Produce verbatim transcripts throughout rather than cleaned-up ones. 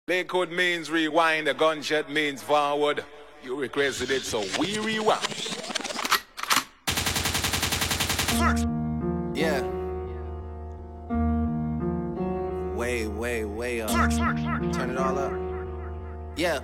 Lakewood means rewind, the gunshot means forward. You requested it, so we rewind. Yeah. Way, way, way up. Turn it all up. Yeah.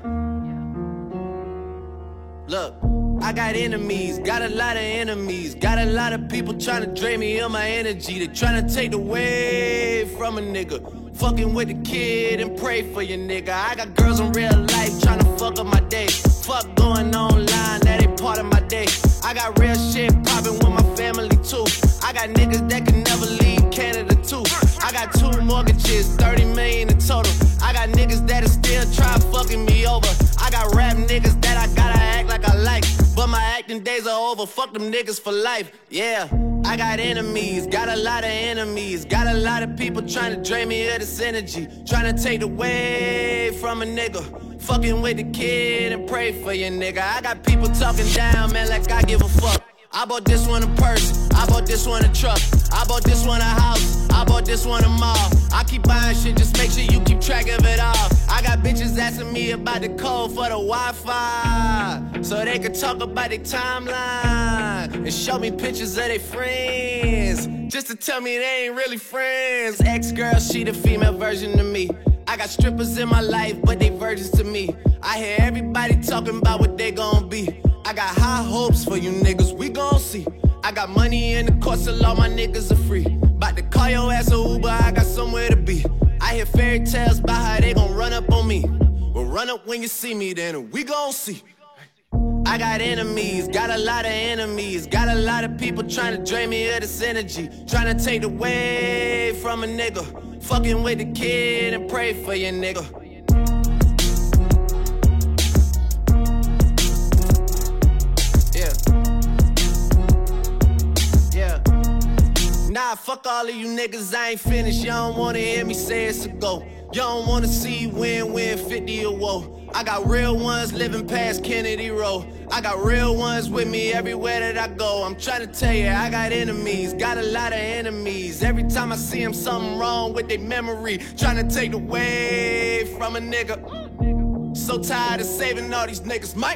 Look, I got enemies, got a lot of enemies. Got a lot of people trying to drain me of my energy. They trying to take away from a nigga. Fucking with the kid and pray for your nigga. I got girls in real life trying to fuck up my day. Fuck going online, that ain't part of my day. I got real shit popping with my family too. I got niggas that can never leave Canada too. I got two mortgages, thirty million in total. I got niggas that'll still try fucking me over. I got rap niggas that I gotta act like I like, but my acting days are over. Fuck them niggas for life, yeah. I got enemies, got a lot of enemies. Got a lot of people trying to drain me of this energy. Trying to take away from a nigga. Fucking with the kid and pray for your nigga. I got people talking down, man, like I give a fuck. I bought this one a purse, I bought this one a truck, I bought this one a house, I bought this one a mall. I keep buying shit, just make sure you keep track of it all. I got bitches asking me about the code for the Wi-Fi, so they can talk about their timeline and show me pictures of their friends, just to tell me they ain't really friends. Ex-girl, she the female version of me. I got strippers in my life, but they virgins to me. I hear everybody talking about what they gon' be. I got high hopes for you niggas, we gon' see. I got money in the course, so all my niggas are free. Bout to call your ass a Uber, I got somewhere to be. I hear fairy tales about how they gon' run up on me. Well, run up when you see me, then we gon' see. I got enemies, got a lot of enemies. Got a lot of people trying to drain me of this energy. Trying to take away from a nigga. Fucking with the kid and pray for your nigga. Nah, fuck all of you niggas, I ain't finished. You don't wanna hear me say it's a go. You don't wanna see win-win fifty or woe. I got real ones living past Kennedy Road. I got real ones with me everywhere that I go. I'm trying to tell you, I got enemies, got a lot of enemies. Every time I see them, something wrong with their memory. Trying to take away from a nigga. So tired of saving all these niggas, Mike.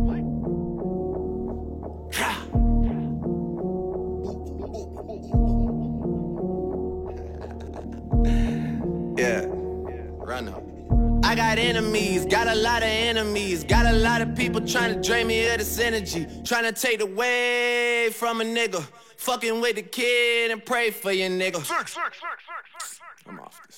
Yeah, run up. I got enemies, got a lot of enemies. Got a lot of people trying to drain me of this energy. Trying to take away from a nigga. Fucking with the kid and pray for your nigga. I'm off.